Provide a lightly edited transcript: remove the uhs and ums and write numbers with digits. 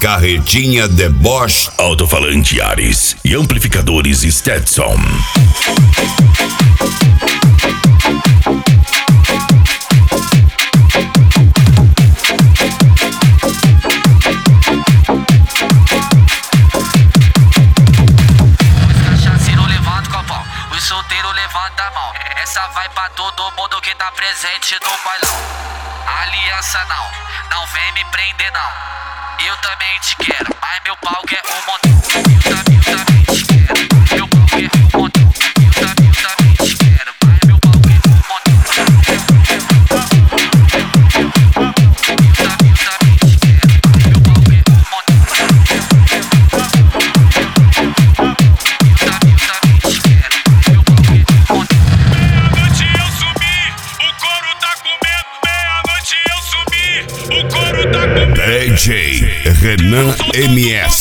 carretinha de Bosch, alto-falante Ares e amplificadores Stetson. Solteiro levanta a mão, essa vai pra todo mundo que tá presente no bailão. Aliança não vem me prender não. Eu também te quero, mas meu pau quer um montão. Eu também te quero, meu pau quer um montão. Eu também te quero, mas meu pau quer um montão. Eu também te quero, meu pau quer um montão. DJ Renan MS.